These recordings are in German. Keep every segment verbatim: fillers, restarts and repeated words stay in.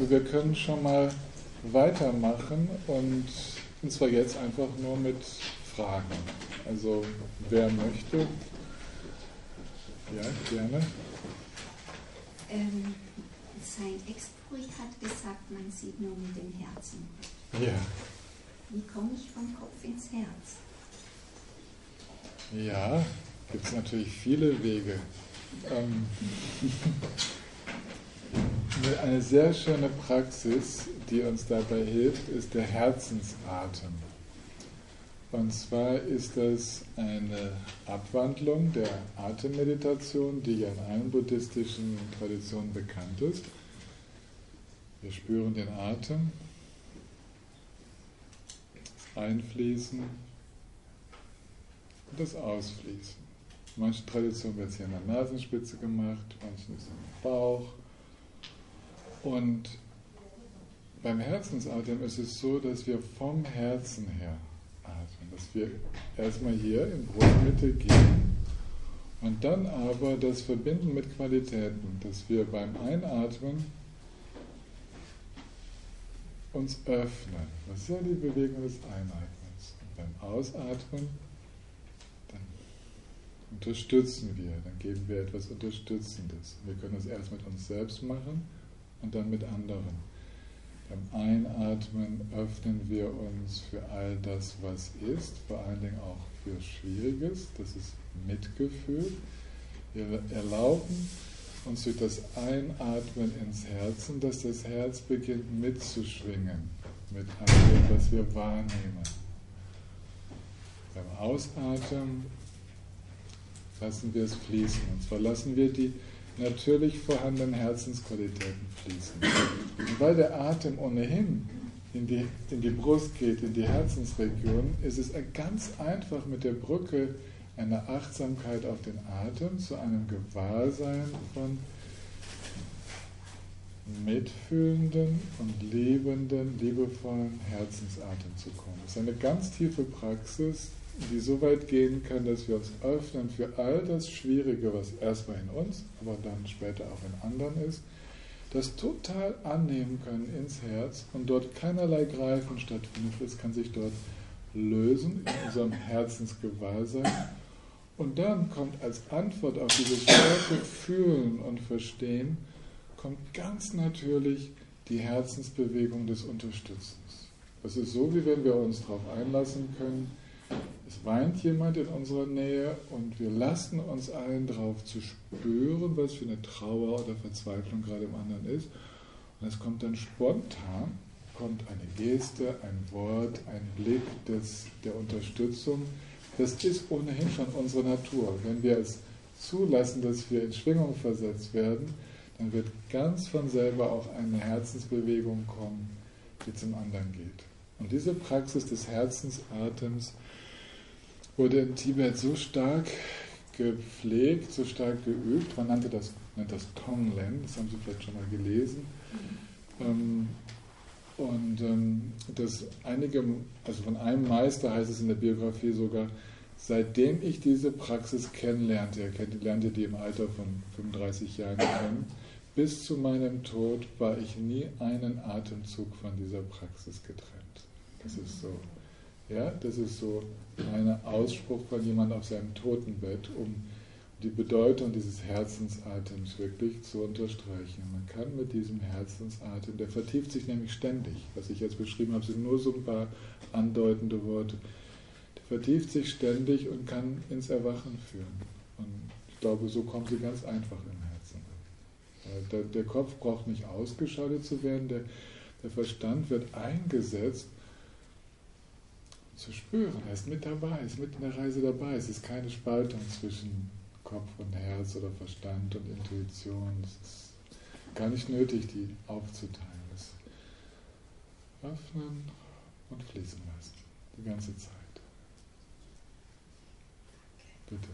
glaube, wir können schon mal weitermachen und, und zwar jetzt einfach nur mit Fragen. Also, wer möchte? Ja, gerne. Ähm, sein Ex-Bruder hat gesagt, man sieht nur mit dem Herzen. Ja. Wie komme ich vom Kopf ins Herz? Ja, gibt es natürlich viele Wege. Ähm, eine sehr schöne Praxis, die uns dabei hilft, ist der Herzensatem. Und zwar ist das eine Abwandlung der Atemmeditation, die ja in allen buddhistischen Traditionen bekannt ist. Wir spüren den Atem, das Einfließen und das Ausfließen. In manchen Traditionen wird es hier an der Nasenspitze gemacht, manchen ist es im Bauch. Und beim Herzensatem ist es so, dass wir vom Herzen her atmen, dass wir erstmal hier in Brustmitte gehen und dann aber das verbinden mit Qualitäten, dass wir beim Einatmen uns öffnen. Das ist ja die Bewegung des Einatmens. Und beim Ausatmen, dann unterstützen wir, dann geben wir etwas Unterstützendes. Wir können das erst mit uns selbst machen und dann mit anderen. Beim Einatmen öffnen wir uns für all das, was ist, vor allen Dingen auch für Schwieriges, das ist Mitgefühl. Wir erlauben uns durch das Einatmen ins Herzen, dass das Herz beginnt mitzuschwingen mit all dem, was wir wahrnehmen. Beim Ausatmen lassen wir es fließen, und zwar lassen wir die natürlich vorhandenen Herzensqualitäten fließen. Und weil der Atem ohnehin in die, in die Brust geht, in die Herzensregion, ist es ganz einfach mit der Brücke einer Achtsamkeit auf den Atem zu einem Gewahrsein von mitfühlenden und liebenden, liebevollen Herzensatem zu kommen. Das ist eine ganz tiefe Praxis, die so weit gehen kann, dass wir uns öffnen für all das Schwierige, was erstmal in uns, aber dann später auch in anderen ist, das total annehmen können ins Herz und dort keinerlei Greifen stattfindet. Es kann sich dort lösen in unserem Herzensgewahrsein. Und dann kommt als Antwort auf dieses starke Fühlen und Verstehen, kommt ganz natürlich die Herzensbewegung des Unterstützens. Das ist so, wie wenn wir uns darauf einlassen können, es weint jemand in unserer Nähe und wir lassen uns ein, darauf zu spüren, was für eine Trauer oder Verzweiflung gerade im anderen ist. Und es kommt dann spontan, kommt eine Geste, ein Wort, ein Blick des, der Unterstützung. Das ist ohnehin schon unsere Natur. Wenn wir es zulassen, dass wir in Schwingung versetzt werden, dann wird ganz von selber auch eine Herzensbewegung kommen, die zum anderen geht. Und diese Praxis des Herzensatems wurde in Tibet so stark gepflegt, so stark geübt, man nannte das, nennt das Tonglen, das haben Sie vielleicht schon mal gelesen. Ähm, und ähm, das einige, also von einem Meister heißt es in der Biografie sogar, seitdem ich diese Praxis kennenlernte, er lernte die im Alter von fünfunddreißig Jahren kennen, bis zu meinem Tod war ich nie einen Atemzug von dieser Praxis getrennt. Das ist so. Ja, das ist so ein Ausspruch von jemandem auf seinem Totenbett, um die Bedeutung dieses Herzensatems wirklich zu unterstreichen. Man kann mit diesem Herzensatem, der vertieft sich nämlich ständig, was ich jetzt beschrieben habe, sind nur so ein paar andeutende Worte, der vertieft sich ständig und kann ins Erwachen führen. Und ich glaube, so kommen sie ganz einfach im Herzen. Der, der Kopf braucht nicht ausgeschaltet zu werden, der, der Verstand wird eingesetzt, zu spüren. Er ist mit dabei, er ist mit in der Reise dabei. Es ist keine Spaltung zwischen Kopf und Herz oder Verstand und Intuition. Es ist gar nicht nötig, die aufzuteilen. Das öffnen und fließen lassen. Die ganze Zeit. Bitte.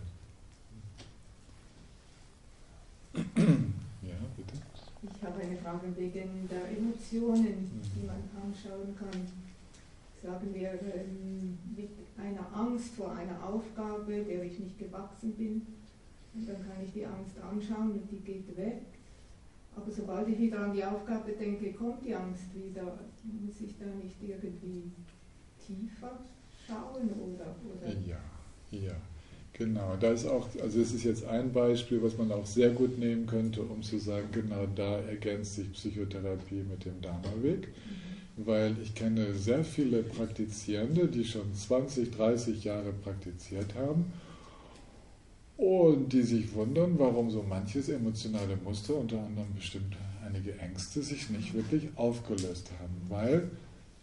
Ja, bitte. Ich habe eine Frage wegen der Emotionen, die man anschauen kann. Sagen wir, mit einer Angst vor einer Aufgabe, der ich nicht gewachsen bin. Und dann kann ich die Angst anschauen und die geht weg. Aber sobald ich wieder an die Aufgabe denke, kommt die Angst wieder. Muss ich da nicht irgendwie tiefer schauen oder? oder? Ja, ja, genau. Da ist auch, also es ist jetzt ein Beispiel, was man auch sehr gut nehmen könnte, um zu sagen, genau da ergänzt sich Psychotherapie mit dem Dharma-Weg. Mhm. Weil ich kenne sehr viele Praktizierende, die schon zwanzig, dreißig Jahre praktiziert haben und die sich wundern, warum so manches emotionale Muster, unter anderem bestimmt einige Ängste, sich nicht wirklich aufgelöst haben, weil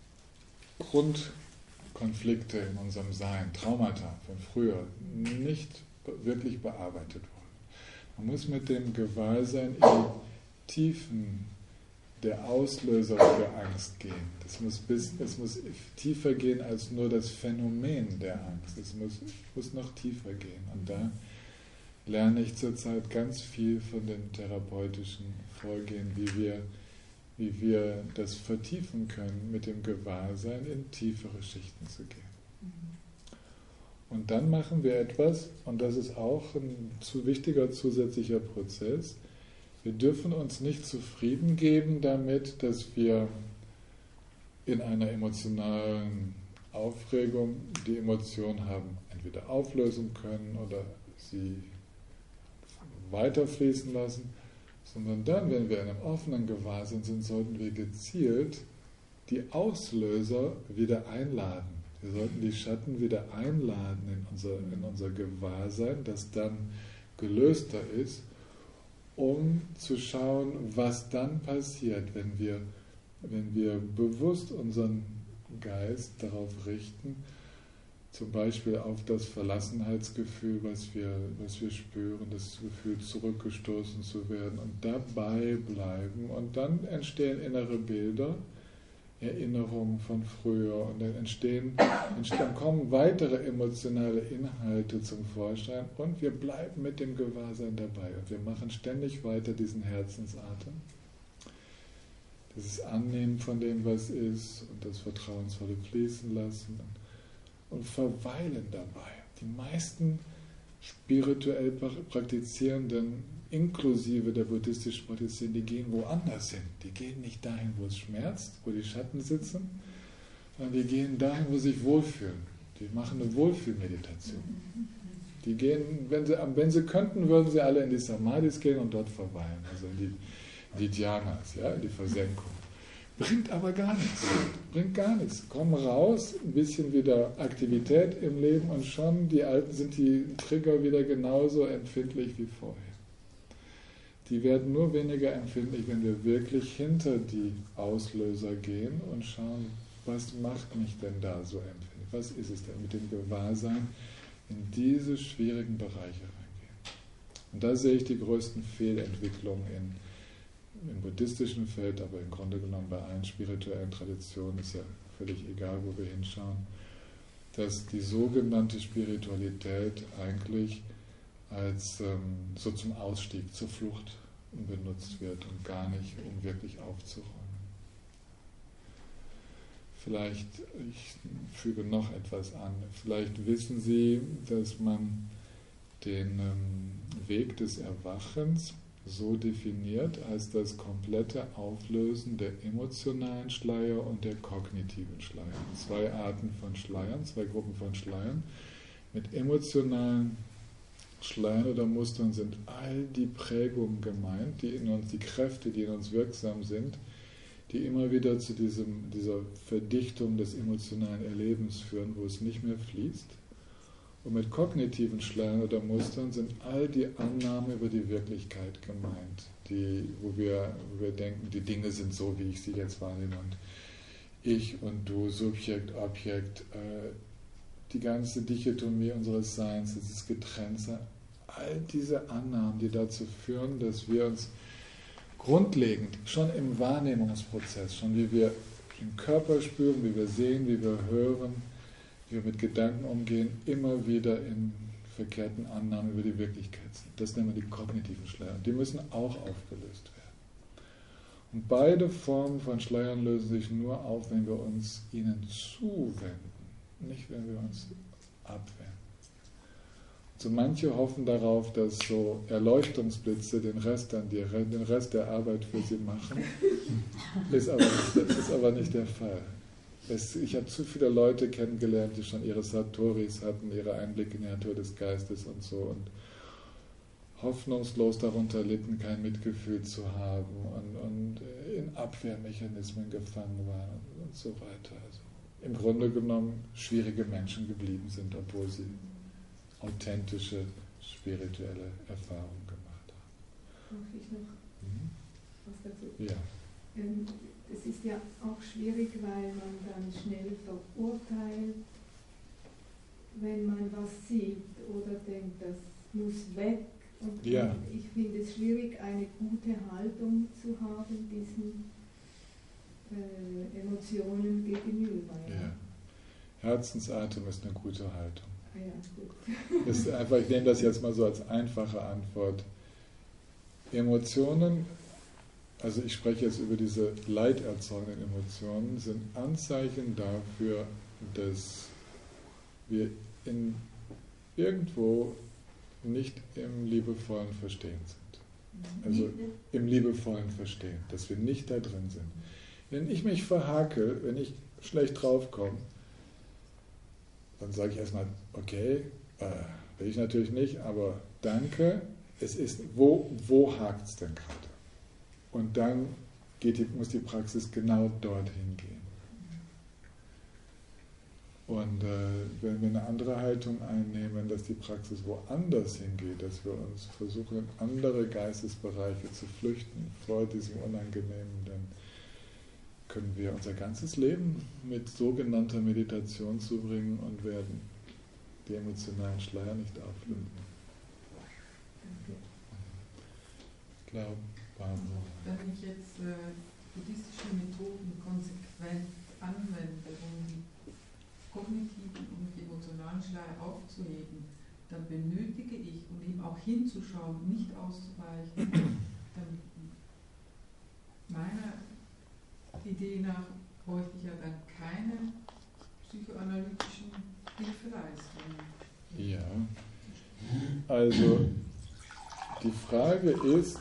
Grundkonflikte in unserem Sein, Traumata von früher, nicht wirklich bearbeitet wurden. Man muss mit dem Gewahrsein in die Tiefen der Auslöser der Angst gehen. Das muss, bis, es muss tiefer gehen als nur das Phänomen der Angst. Es muss, muss noch tiefer gehen. Und da lerne ich zurzeit ganz viel von dem therapeutischen Vorgehen, wie wir, wie wir das vertiefen können, mit dem Gewahrsein in tiefere Schichten zu gehen. Und dann machen wir etwas, und das ist auch ein zu wichtiger zusätzlicher Prozess. Wir dürfen uns nicht zufrieden geben damit, dass wir in einer emotionalen Aufregung die Emotion haben, entweder auflösen können oder sie weiterfließen lassen, sondern dann, wenn wir in einem offenen Gewahrsinn sind, sollten wir gezielt die Auslöser wieder einladen. Wir sollten die Schatten wieder einladen in unser, in unser Gewahrsein, das dann gelöster ist, um zu schauen, was dann passiert, wenn wir, wenn wir bewusst unseren Geist darauf richten, zum Beispiel auf das Verlassenheitsgefühl, was wir, was wir spüren, das Gefühl, zurückgestoßen zu werden und dabei bleiben. Und dann entstehen innere Bilder, Erinnerungen von früher und dann entstehen, dann kommen weitere emotionale Inhalte zum Vorschein und wir bleiben mit dem Gewahrsein dabei und wir machen ständig weiter diesen Herzensatem. Dieses Annehmen von dem, was ist und das Vertrauensvolle fließen lassen und verweilen dabei. Die meisten spirituell Praktizierenden, inklusive der buddhistisch Praktizierenden, die gehen woanders hin. Die gehen nicht dahin, wo es schmerzt, wo die Schatten sitzen, sondern die gehen dahin, wo sie sich wohlfühlen. Die machen eine Wohlfühlmeditation. Die gehen, wenn sie, wenn sie könnten, würden sie alle in die Samadhis gehen und dort verweilen, also in die, die Dhyanas, ja, in die Versenkung. Bringt aber gar nichts. Bringt gar nichts. Komm raus, ein bisschen wieder Aktivität im Leben und schon die alten sind die Trigger wieder genauso empfindlich wie vorher. Die werden nur weniger empfindlich, wenn wir wirklich hinter die Auslöser gehen und schauen, was macht mich denn da so empfindlich? Was ist es denn mit dem Gewahrsein in diese schwierigen Bereiche reingehen? Und da sehe ich die größten Fehlentwicklungen in im buddhistischen Feld, aber im Grunde genommen bei allen spirituellen Traditionen ist ja völlig egal, wo wir hinschauen, dass die sogenannte Spiritualität eigentlich als ähm, so zum Ausstieg, zur Flucht benutzt wird und gar nicht, um wirklich aufzuräumen. Vielleicht, ich füge noch etwas an, vielleicht wissen Sie, dass man den ähm, Weg des Erwachens so definiert als das komplette Auflösen der emotionalen Schleier und der kognitiven Schleier. Zwei Arten von Schleiern, zwei Gruppen von Schleiern. Mit emotionalen Schleiern oder Mustern sind all die Prägungen gemeint, die in uns, die Kräfte, die in uns wirksam sind, die immer wieder zu diesem, dieser Verdichtung des emotionalen Erlebens führen, wo es nicht mehr fließt. Und mit kognitiven Schleiern oder Mustern sind all die Annahmen über die Wirklichkeit gemeint, die, wo, wir, wo wir denken, die Dinge sind so, wie ich sie jetzt wahrnehme und ich und du, Subjekt, Objekt, äh, die ganze Dichotomie unseres Seins, dieses Getrenntsein, all diese Annahmen, die dazu führen, dass wir uns grundlegend schon im Wahrnehmungsprozess, schon wie wir den Körper spüren, wie wir sehen, wie wir hören, wie wir mit Gedanken umgehen, immer wieder in verkehrten Annahmen über die Wirklichkeit sind. Das nennen wir die kognitiven Schleier. Die müssen auch aufgelöst werden. Und beide Formen von Schleiern lösen sich nur auf, wenn wir uns ihnen zuwenden, nicht wenn wir uns abwenden. Also manche hoffen darauf, dass so Erleuchtungsblitze den Rest, dann die, den Rest der Arbeit für sie machen. Ist aber nicht, ist aber nicht der Fall. Es, ich habe zu viele Leute kennengelernt, die schon ihre Satoris hatten, ihre Einblicke in die Natur des Geistes und so und hoffnungslos darunter litten, kein Mitgefühl zu haben und, und in Abwehrmechanismen gefangen waren und so weiter. Also im Grunde genommen schwierige Menschen geblieben sind, obwohl sie authentische, spirituelle Erfahrungen gemacht haben. Darf ich noch Mhm. was dazu? Ja. Ähm, es ist ja auch schwierig, weil man dann schnell verurteilt, wenn man was sieht oder denkt, das muss weg. Und Ja. ich finde es schwierig, eine gute Haltung zu haben diesen äh, Emotionen gegenüber. Ja. Ja. Herzensatem ist eine gute Haltung. Ah ja, gut. Das ist einfach, ich nehme das jetzt mal so als einfache Antwort. Emotionen, also ich spreche jetzt über diese leiderzeugenden Emotionen, sind Anzeichen dafür, dass wir in irgendwo nicht im liebevollen Verstehen sind. Also im liebevollen Verstehen, dass wir nicht da drin sind. Wenn ich mich verhake, wenn ich schlecht draufkomme, dann sage ich erstmal, okay, äh, will ich natürlich nicht, aber danke, es ist, wo, wo hakt es denn gerade? Und dann geht die, muss die Praxis genau dorthin gehen. Und äh, wenn wir eine andere Haltung einnehmen, dass die Praxis woanders hingeht, dass wir uns versuchen, in andere Geistesbereiche zu flüchten vor diesem Unangenehmen, dann können wir unser ganzes Leben mit sogenannter Meditation zubringen und werden die emotionalen Schleier nicht auflösen. Ich glaube, wenn ich jetzt äh, buddhistische Methoden konsequent anwende, um die kognitiven und die emotionalen Schleier aufzuheben, dann benötige ich, um ihm auch hinzuschauen, nicht auszuweichen, dann meiner Idee nach bräuchte ich ja dann keine psychoanalytischen Hilfeleistungen. Ja, also die Frage ist,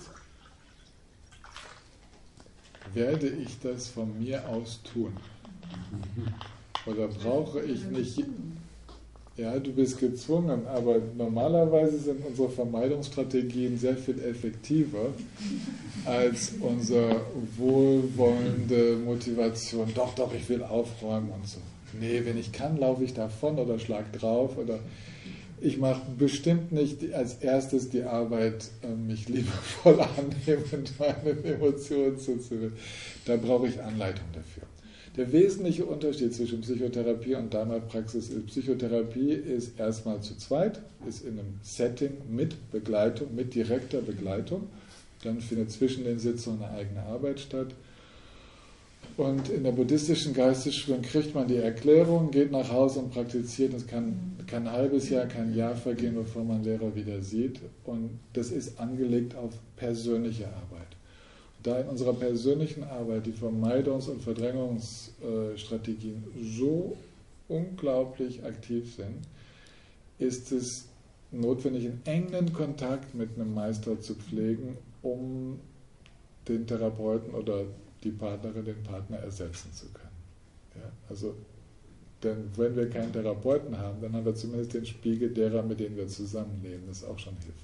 werde ich das von mir aus tun? Oder brauche ich nicht... Ja, du bist gezwungen, aber normalerweise sind unsere Vermeidungsstrategien sehr viel effektiver als unsere wohlwollende Motivation. Doch, doch, ich will aufräumen und so. Nee, wenn ich kann, laufe ich davon oder schlag drauf oder ich mache bestimmt nicht als erstes die Arbeit, mich liebevoll annehmen und meinen Emotionen zuzuwenden. Da brauche ich Anleitung dafür. Der wesentliche Unterschied zwischen Psychotherapie und Dharma-Praxis ist, Psychotherapie ist erstmal zu zweit, ist in einem Setting mit Begleitung, mit direkter Begleitung. Dann findet zwischen den Sitzungen eine eigene Arbeit statt. Und in der buddhistischen Geistesschulung kriegt man die Erklärung, geht nach Hause und praktiziert. Es kann, kann ein halbes Jahr, kein Jahr vergehen, bevor man Lehrer wieder sieht. Und das ist angelegt auf persönliche Arbeit. Da in unserer persönlichen Arbeit die Vermeidungs- und Verdrängungsstrategien so unglaublich aktiv sind, ist es notwendig, einen engen Kontakt mit einem Meister zu pflegen, um den Therapeuten oder die Partnerin, den Partner ersetzen zu können. Ja, also, denn wenn wir keinen Therapeuten haben, dann haben wir zumindest den Spiegel derer, mit denen wir zusammenleben. Das ist auch schon hilfreich.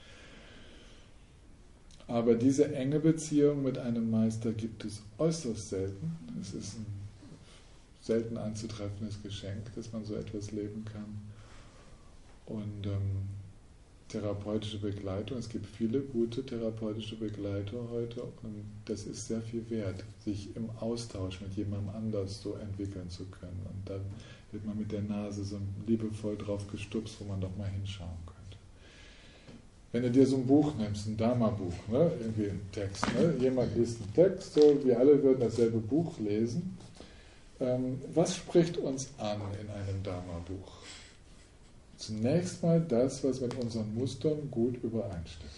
Aber diese enge Beziehung mit einem Meister gibt es äußerst selten. Es ist ein selten anzutreffendes Geschenk, dass man so etwas leben kann. Und ähm, therapeutische Begleitung, es gibt viele gute therapeutische Begleiter heute und das ist sehr viel wert, sich im Austausch mit jemandem anders so entwickeln zu können. Und dann wird man mit der Nase so liebevoll drauf gestupst, wo man doch mal hinschauen könnte. Wenn du dir so ein Buch nimmst, ein Dharma-Buch, ne, irgendwie ein Text, ne, jemand liest einen Text, so, wir alle würden dasselbe Buch lesen. Ähm, was spricht uns an in einem Dharma-Buch? Zunächst mal das, was mit unseren Mustern gut übereinstimmt.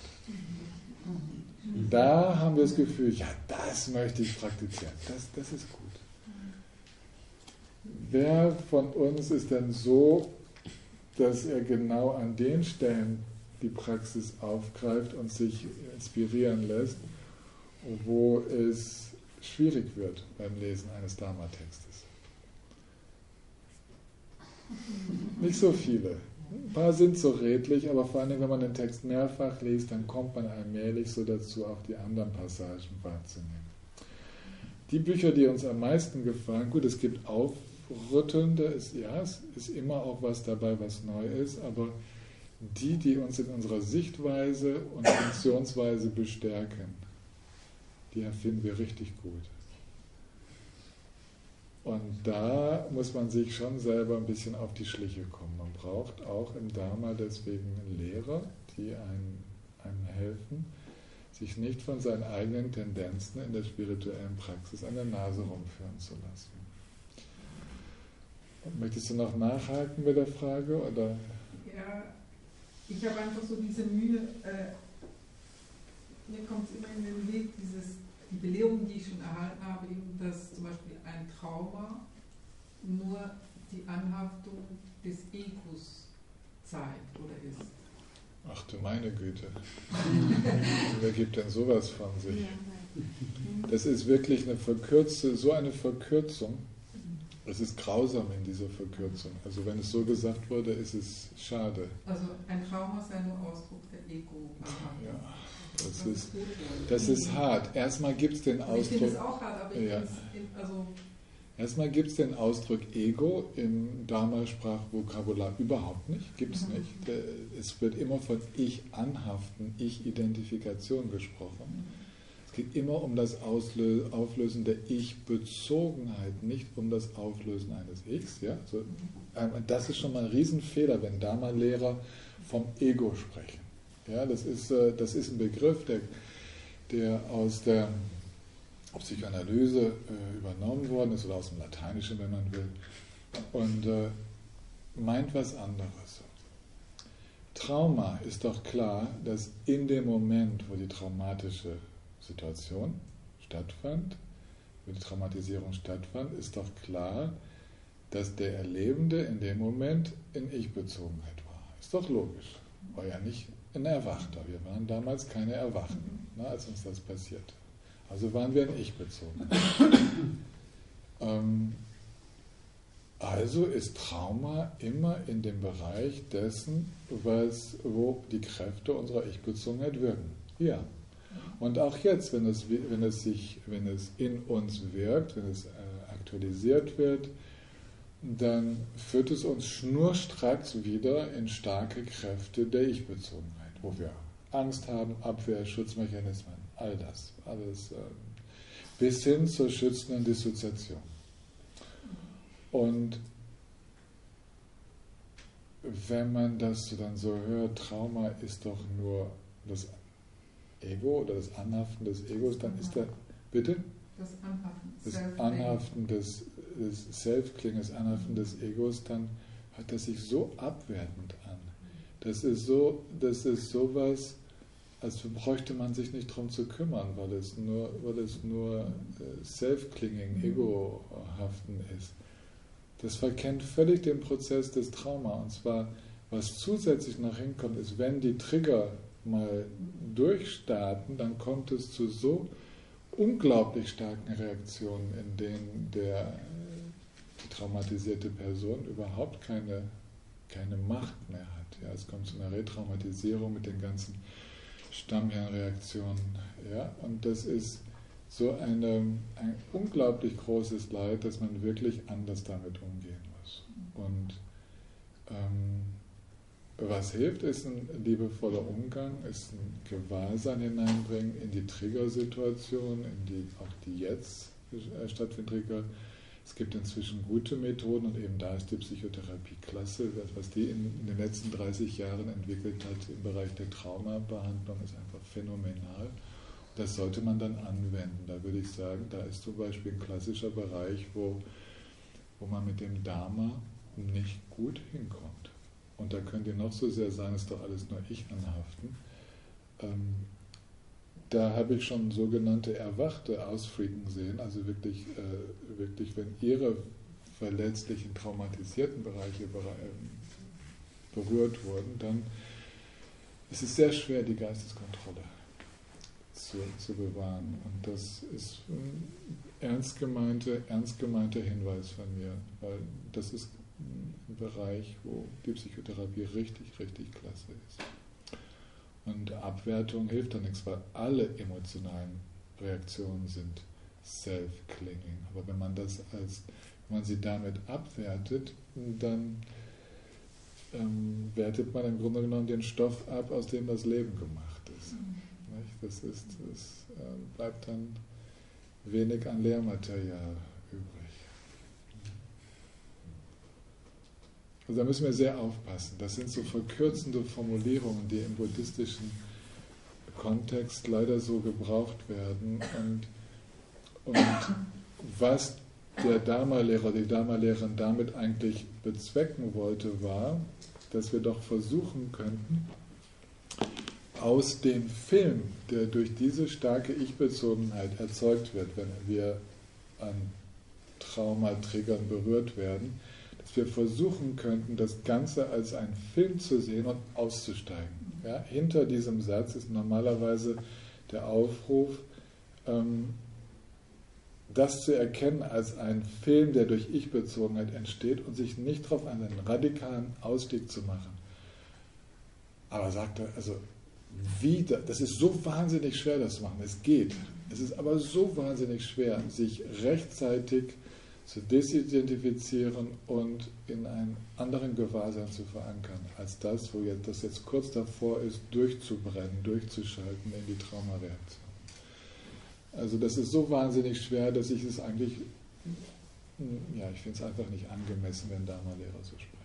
Da haben wir das Gefühl, ja, das möchte ich praktizieren, das, das ist gut. Wer von uns ist denn so dass er genau an den Stellen die Praxis aufgreift und sich inspirieren lässt, wo es schwierig wird beim Lesen eines Dharma-Textes. Nicht so viele. Ein paar sind so redlich, aber vor allem, wenn man den Text mehrfach liest, dann kommt man allmählich so dazu, auch die anderen Passagen wahrzunehmen. Die Bücher, die uns am meisten gefallen, gut, es gibt aufrüttelnde, es, ja, es ist immer auch was dabei, was neu ist, aber die, die uns in unserer Sichtweise und Funktionsweise bestärken, die erfinden wir richtig gut. Und da muss man sich schon selber ein bisschen auf die Schliche kommen. Man braucht auch im Dharma deswegen Lehrer, die einem, einem helfen, sich nicht von seinen eigenen Tendenzen in der spirituellen Praxis an der Nase rumführen zu lassen. Möchtest du noch nachhaken mit der Frage? Oder? Ja, ich habe einfach so diese Mühe, äh, mir kommt es immer in den Weg, dieses, die Belehrung, die ich schon erhalten habe, eben, dass zum Beispiel ein Trauma nur die Anhaftung des Egos zeigt oder ist. Ach du meine Güte. Wer gibt denn sowas von sich? Das ist wirklich eine verkürzte, so eine Verkürzung. Es ist grausam in dieser Verkürzung. Also wenn es so gesagt wurde, ist es schade. Also ein Trauma sei nur Ausdruck der Ego. Ja, das ist, das ist hart. Erstmal gibt es den Ausdruck. Ich finde es auch hart, aber ich ja. finde es, also Erstmal gibt es den Ausdruck Ego im Dharma-Sprachvokabular überhaupt nicht, gibt es mhm. nicht. Es wird immer von Ich-Anhaften, Ich-Identifikation gesprochen. Mhm. Es geht immer um das Auslö- Auflösen der Ich-Bezogenheit, nicht um das Auflösen eines Ichs. Ja? Also, das ist schon mal ein Riesenfehler, wenn Dharma-Lehrer vom Ego sprechen. Ja, das ist, das ist ein Begriff, der, der aus der Psychoanalyse äh, übernommen worden ist, oder aus dem Lateinischen, wenn man will, und äh, meint was anderes. Trauma ist doch klar, dass in dem Moment, wo die traumatische Situation stattfand, wo die Traumatisierung stattfand, ist doch klar, dass der Erlebende in dem Moment in Ich-Bezogenheit war. Ist doch logisch. War ja nicht ein Erwachter. Wir waren damals keine Erwachten, ne, als uns das passierte. Also waren wir in Ich bezogen. ähm, also ist Trauma immer in dem Bereich dessen, was, wo die Kräfte unserer Ich-Bezogenheit wirken. Ja. Und auch jetzt, wenn es, wenn es, sich, wenn es in uns wirkt, wenn es äh, aktualisiert wird, dann führt es uns schnurstracks wieder in starke Kräfte der Ich-Bezogenheit, wo wir Angst haben, Abwehr, Schutzmechanismen, all das, alles äh, bis hin zur schützenden Dissoziation. Und wenn man das dann so hört, Trauma ist doch nur das Ego oder das Anhaften des Egos, dann ist da, bitte? Das Anhaften, das Anhaften des, des Self-Kling, das Anhaften des Egos, dann hört das sich so abwertend an. Das ist so, das ist sowas, als bräuchte man sich nicht darum zu kümmern, weil es nur, weil es nur Self-Clinging, Ego-Haften ist. Das verkennt völlig den Prozess des Trauma. Und zwar, was zusätzlich noch hinkommt, ist, wenn die Trigger mal durchstarten, dann kommt es zu so unglaublich starken Reaktionen, in denen der, die traumatisierte Person überhaupt keine, keine Macht mehr hat. Ja, es kommt zu einer Retraumatisierung mit den ganzen Stammhirnreaktionen. Ja, und das ist so eine, ein unglaublich großes Leid, dass man wirklich anders damit umgehen muss. Und ähm, was hilft, ist ein liebevoller Umgang, ist ein Gewahrsein hineinbringen in die Triggersituation, in die, auch die jetzt stattfinden Trigger. Es gibt inzwischen gute Methoden und eben da ist die Psychotherapie klasse. Was die in, in den letzten dreißig Jahren entwickelt hat im Bereich der Traumabehandlung, ist einfach phänomenal. Das sollte man dann anwenden. Da würde ich sagen, da ist zum Beispiel ein klassischer Bereich, wo, wo man mit dem Dharma nicht gut hinkommt. Und da könnt ihr noch so sehr sagen, es ist doch alles nur ich anhaften. Ähm, da habe ich schon sogenannte Erwachte ausfreaken sehen, also wirklich, äh, wirklich, wenn ihre verletzlichen, traumatisierten Bereiche berührt wurden, dann ist es sehr schwer, die Geisteskontrolle zu, zu bewahren. Und das ist ein ernst, gemeinte, ernst gemeinter Hinweis von mir, weil das ist ein Bereich, wo die Psychotherapie richtig, richtig klasse ist. Und Abwertung hilft da nichts, weil alle emotionalen Reaktionen sind self-clinging. Aber wenn man das als, wenn man sie damit abwertet, dann ähm, wertet man im Grunde genommen den Stoff ab, aus dem das Leben gemacht ist. Mhm. Nicht? Das ist, das äh, bleibt dann wenig an Lehrmaterial übrig. Also da müssen wir sehr aufpassen. Das sind so verkürzende Formulierungen, die im buddhistischen Kontext leider so gebraucht werden. Und, und was der Dharma-Lehrer, die Dharma-Lehrerin damit eigentlich bezwecken wollte, war, dass wir doch versuchen könnten, aus dem Film, der durch diese starke Ich-Bezogenheit erzeugt wird, wenn wir an Traumatriggern berührt werden, dass wir versuchen könnten, das Ganze als einen Film zu sehen und auszusteigen. Ja, hinter diesem Satz ist normalerweise der Aufruf, ähm, das zu erkennen als einen Film, der durch Ich-Bezogenheit entsteht und sich nicht darauf einen radikalen Ausstieg zu machen. Aber sagt er, also wie, das ist so wahnsinnig schwer, das zu machen. Es geht. Es ist aber so wahnsinnig schwer, sich rechtzeitig zu desidentifizieren und in einen anderen Gewahrsein zu verankern, als das, wo jetzt, das jetzt kurz davor ist, durchzubrennen, durchzuschalten in die Traumareaktion. Also das ist so wahnsinnig schwer, dass ich es eigentlich, ja, ich finde es einfach nicht angemessen, wenn Dharma-Lehrer so sprechen.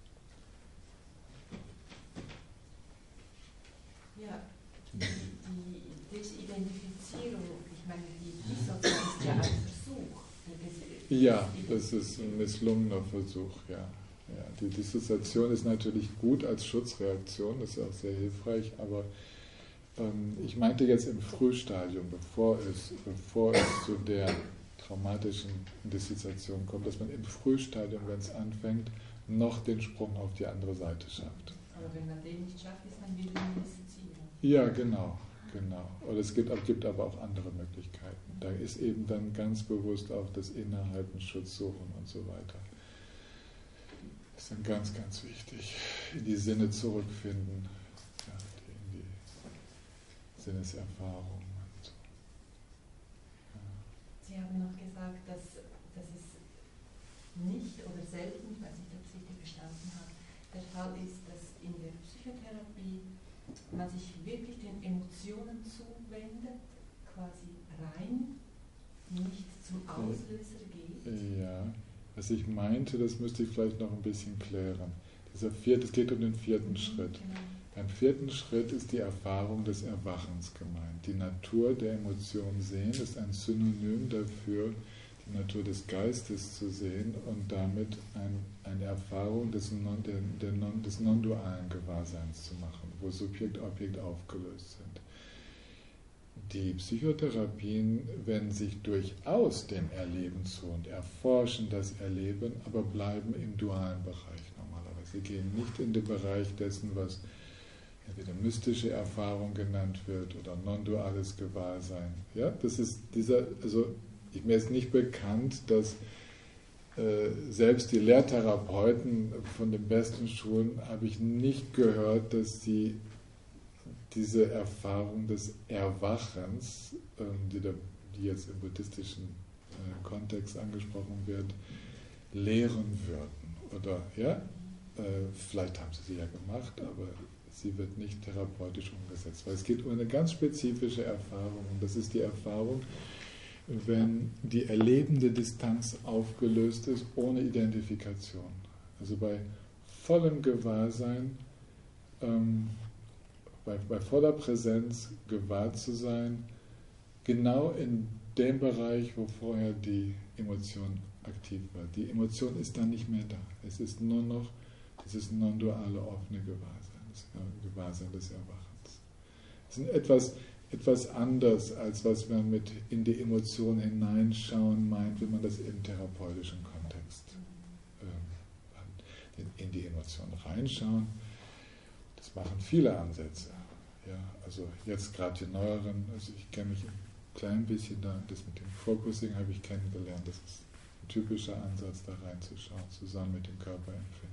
Ja, die, die Desidentifizierung, ich meine, die Dissoziation ist ja ein Versuch. Ja, das ist ein misslungener Versuch, ja. ja. Die Dissoziation ist natürlich gut als Schutzreaktion, das ist auch sehr hilfreich, aber ähm, ich meinte jetzt im Frühstadium, bevor es, bevor es zu der traumatischen Dissoziation kommt, dass man im Frühstadium, wenn es anfängt, noch den Sprung auf die andere Seite schafft. Aber wenn man den nicht schafft, ist man wieder in Dissoziierung. Ja, genau. Genau. Oder es gibt, gibt aber auch andere Möglichkeiten. Da ist eben dann ganz bewusst auch das Innehalten, Schutz suchen und so weiter. Das ist dann ganz, ganz wichtig. In die Sinne zurückfinden, ja, in die Sinneserfahrung. Und so. Ja. Sie haben noch gesagt, dass, dass es nicht oder selten, ich weiß nicht, ob ich es richtig verstanden habe, der Fall ist, dass in der Psychotherapie man sich wirklich den Emotionen zuwendet, quasi rein, nicht zum Auslöser geht. Ja, was ich meinte, das müsste ich vielleicht noch ein bisschen klären. Dieser vierte, es geht um den vierten mhm, Schritt. Genau. Beim vierten Schritt ist die Erfahrung des Erwachens gemeint. Die Natur der Emotion sehen ist ein Synonym dafür, die Natur des Geistes zu sehen und damit ein, eine Erfahrung des, non, der, der non, des non-dualen Gewahrseins zu machen, wo Subjekt und Objekt aufgelöst sind. Die Psychotherapien wenden sich durchaus dem Erleben zu und erforschen das Erleben, aber bleiben im dualen Bereich normalerweise. Sie gehen nicht in den Bereich dessen, was entweder mystische Erfahrung genannt wird oder non-duales Gewahrsein. Ja, das ist dieser, also ich, mir ist nicht bekannt, dass äh, selbst die Lehrtherapeuten von den besten Schulen habe ich nicht gehört, dass sie diese Erfahrung des Erwachens, äh, die, da, die jetzt im buddhistischen äh, Kontext angesprochen wird, lehren würden. Oder ja, äh, vielleicht haben sie sie ja gemacht, aber sie wird nicht therapeutisch umgesetzt, weil es geht um eine ganz spezifische Erfahrung und das ist die Erfahrung, wenn die erlebende Distanz aufgelöst ist, ohne Identifikation. Also bei vollem Gewahrsein, ähm, bei, bei voller Präsenz gewahr zu sein, genau in dem Bereich, wo vorher die Emotion aktiv war. Die Emotion ist dann nicht mehr da. Es ist nur noch dieses non-duale, offene Gewahrsein, das Gewahrsein des Erwachens. Es ist etwas etwas anders, als was man mit in die Emotion hineinschauen meint, wenn man das im therapeutischen Kontext ähm, hat. in, in die Emotionen reinschauen. Das machen viele Ansätze. Ja, also jetzt gerade die neueren, also ich kenne mich ein klein bisschen da, das mit dem Focusing habe ich kennengelernt, das ist ein typischer Ansatz, da reinzuschauen, zusammen mit den Körperempfindungen.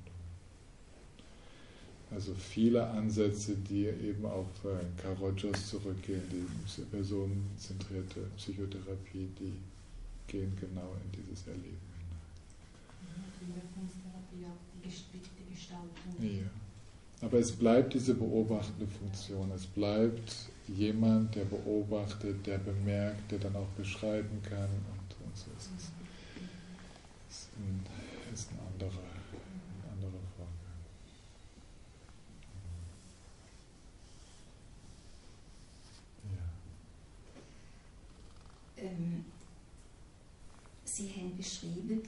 Also viele Ansätze, die eben auf äh, Carl Rogers zurückgehen, die personenzentrierte Psychotherapie, die gehen genau in dieses Erleben hinein. Die Wirkungstherapie auch die, die Gestaltung. Ja. Aber es bleibt diese beobachtende Funktion, es bleibt jemand, der beobachtet, der bemerkt, der dann auch beschreiben kann und, und so ist es. Ist ein, ist ein anderer, ein anderer Vorgang. Ja. Ähm, Sie haben beschrieben,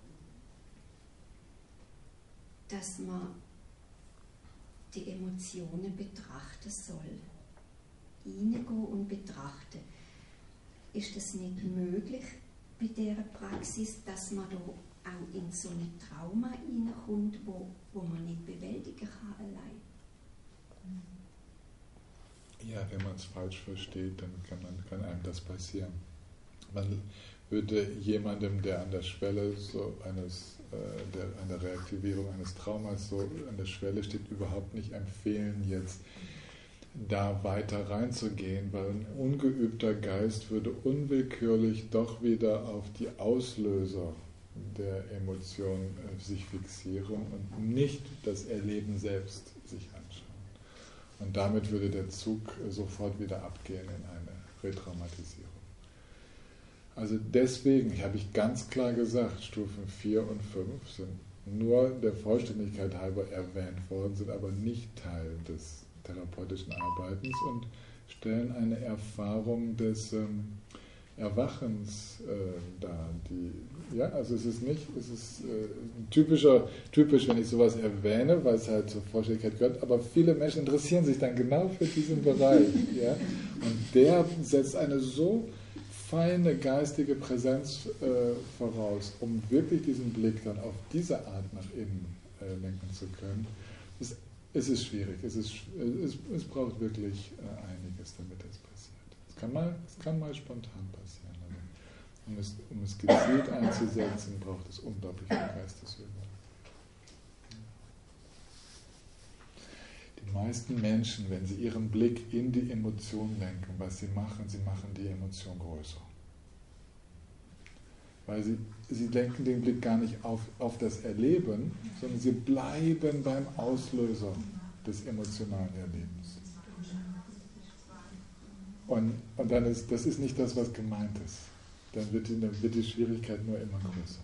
dass man die Emotionen betrachten soll. Hineingehen und betrachten. Ist es nicht möglich bei dieser Praxis, dass man da auch in so ein Trauma hineinkommt, wo, wo man nicht bewältigen kann allein? Ja, wenn man es falsch versteht, dann kann, man, kann einem das passieren. Man würde jemandem, der an der Schwelle so eines, äh, der, an der Reaktivierung eines Traumas so an der Schwelle steht, überhaupt nicht empfehlen, jetzt da weiter reinzugehen, weil ein ungeübter Geist würde unwillkürlich doch wieder auf die Auslöser der Emotion äh, sich fixieren und nicht das Erleben selbst sich anschauen. Und damit würde der Zug äh, sofort wieder abgehen in eine Retraumatisierung. Also deswegen habe ich ganz klar gesagt, Stufen vier und fünf sind nur der Vollständigkeit halber erwähnt worden, sind aber nicht Teil des therapeutischen Arbeitens und stellen eine Erfahrung des ähm, Erwachens äh, dar. Die, ja, also es ist nicht, es ist äh, typischer, typisch, wenn ich sowas erwähne, weil es halt zur Vollständigkeit gehört, aber viele Menschen interessieren sich dann genau für diesen Bereich. Ja? Und der setzt eine so feine geistige Präsenz äh, voraus, um wirklich diesen Blick dann auf diese Art nach innen äh, lenken zu können. Es, es ist schwierig, es, ist, es, es braucht wirklich äh, einiges, damit das passiert. Es kann mal, es kann mal spontan passieren, aber um es, um es gezielt einzusetzen, braucht es unglaubliche Geistesübung. Die meisten Menschen, wenn sie ihren Blick in die Emotion lenken, was sie machen, sie machen die Emotion größer. Weil sie, sie lenken den Blick gar nicht auf, auf das Erleben, sondern sie bleiben beim Auslöser des emotionalen Erlebens. Und, und dann ist, das ist nicht das, was gemeint ist. Dann wird die, dann wird die Schwierigkeit nur immer größer.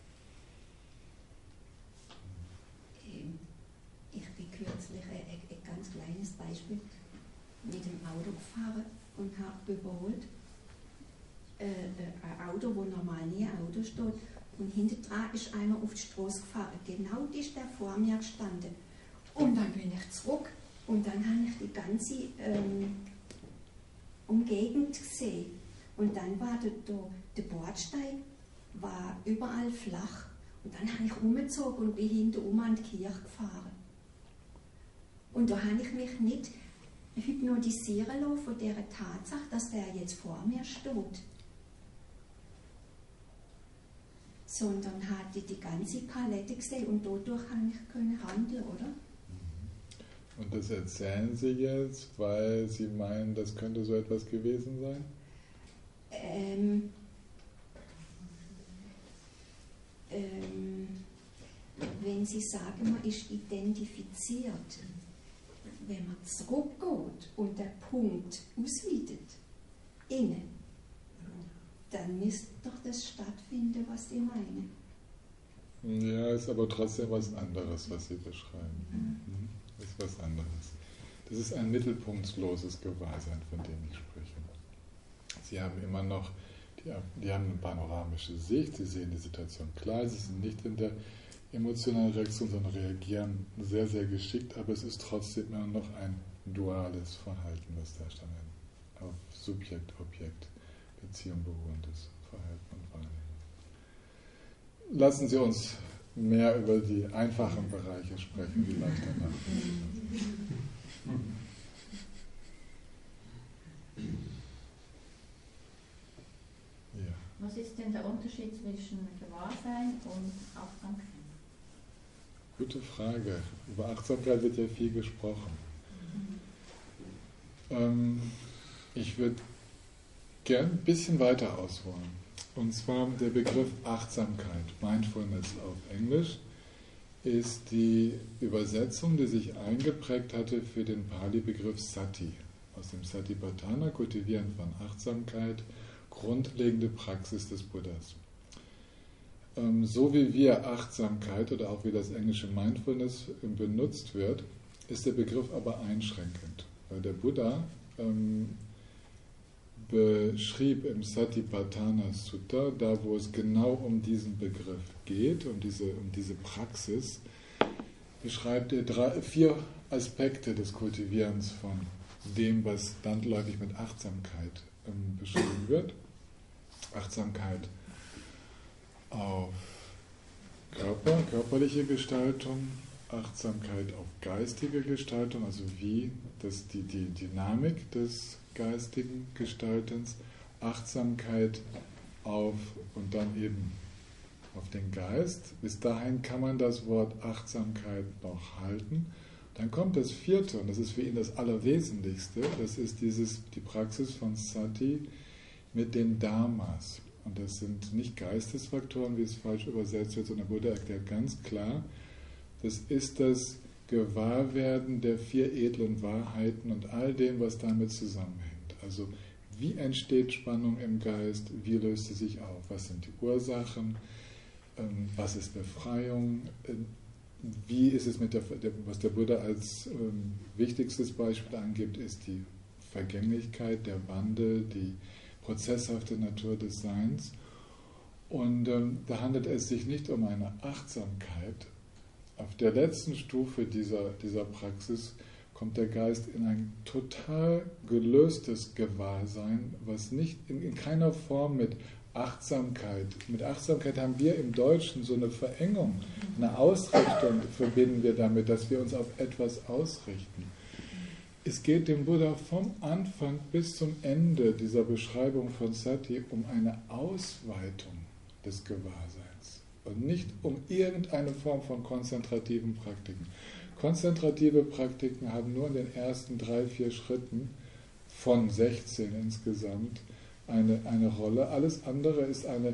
Ich bin kürzlich ein, ein ganz kleines Beispiel mit dem Auto gefahren und habe überholt äh, ein Auto, wo normal nie ein Auto steht, und hinten dran ist einer auf die Straße gefahren. Genau das ist der vor mir gestanden. Und dann bin ich zurück und dann habe ich die ganze ähm, Umgebung gesehen. Und dann war der, der, der Bordstein war überall flach. Und dann habe ich umgezogen und bin hinten um an die Kirche gefahren. Und da habe ich mich nicht hypnotisieren lassen von der Tatsache, dass der jetzt vor mir steht. Sondern hatte die ganze Palette gesehen und dadurch habe ich können handeln, oder? Und das erzählen Sie jetzt, weil Sie meinen, das könnte so etwas gewesen sein? Ähm, ähm, wenn Sie sagen, man ist identifiziert, wenn man zurückgeht und der Punkt ausweitet, innen, dann müsste doch das stattfinden, was Sie meinen. Ja, ist aber trotzdem was anderes, was Sie beschreiben. Mhm. Das ist was anderes. Das ist ein mittelpunktsloses Gewahrsein, von dem ich spreche. Sie haben immer noch, die, die haben eine panoramische Sicht, Sie sehen die Situation klar, Sie sind nicht in der emotionalen Reaktion, sondern reagieren sehr, sehr geschickt, aber es ist trotzdem immer noch ein duales Verhalten, das da stand, ein auf Subjekt-Objekt-Beziehung beruhendes Verhalten und Wahrnehmung. Lassen Sie uns mehr über die einfachen Bereiche sprechen, die leichter danach. Ja. Was ist denn der Unterschied zwischen Gewahrsein und Achtsamkeit? Gute Frage. Über Achtsamkeit wird ja viel gesprochen. Ähm, ich würde gern ein bisschen weiter ausholen. Und zwar der Begriff Achtsamkeit, Mindfulness auf Englisch, ist die Übersetzung, die sich eingeprägt hatte für den Pali-Begriff Sati. Aus dem Satipatthana, Kultivieren von Achtsamkeit, grundlegende Praxis des Buddhas. Ähm, so wie wir Achtsamkeit oder auch wie das englische Mindfulness benutzt wird, ist der Begriff aber einschränkend. Weil der Buddha ähm, beschrieb im Satipatthana Sutta, da wo es genau um diesen Begriff geht, um diese, um diese Praxis, beschreibt er drei, vier Aspekte des Kultivierens von dem, was landläufig mit Achtsamkeit ähm, beschrieben wird. Achtsamkeit auf Körper, körperliche Gestaltung, Achtsamkeit auf geistige Gestaltung, also wie das, die, die Dynamik des geistigen Gestaltens, Achtsamkeit auf und dann eben auf den Geist. Bis dahin kann man das Wort Achtsamkeit noch halten. Dann kommt das vierte, und das ist für ihn das Allerwesentlichste, das ist dieses, die Praxis von Sati mit den Dharmas. Und das sind nicht Geistesfaktoren, wie es falsch übersetzt wird, sondern Buddha erklärt ganz klar, das ist das Gewahrwerden der vier edlen Wahrheiten und all dem, was damit zusammenhängt. Also wie entsteht Spannung im Geist, wie löst sie sich auf, was sind die Ursachen, ähm, was ist Befreiung, äh, wie ist es mit der, der, was der Buddha als ähm, wichtigstes Beispiel angibt, ist die Vergänglichkeit, der Wandel, die prozesshafte Natur des Seins. Und ähm, da handelt es sich nicht um eine Achtsamkeit. Auf der letzten Stufe dieser, dieser Praxis kommt der Geist in ein total gelöstes Gewahrsein, was nicht in, in keiner Form mit Achtsamkeit, mit Achtsamkeit haben wir im Deutschen so eine Verengung, eine Ausrichtung verbinden wir damit, dass wir uns auf etwas ausrichten. Es geht dem Buddha vom Anfang bis zum Ende dieser Beschreibung von Sati um eine Ausweitung des Gewahrseins und nicht um irgendeine Form von konzentrativen Praktiken. Konzentrative Praktiken haben nur in den ersten drei, vier Schritten von sechzehn insgesamt eine, eine Rolle. Alles andere ist eine